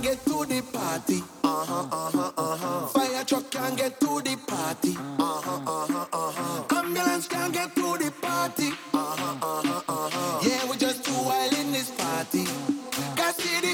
get to the party. Fire truck can't get to the party. Ambulance can't get to the party. Yeah, we just too wild in this party. Got see the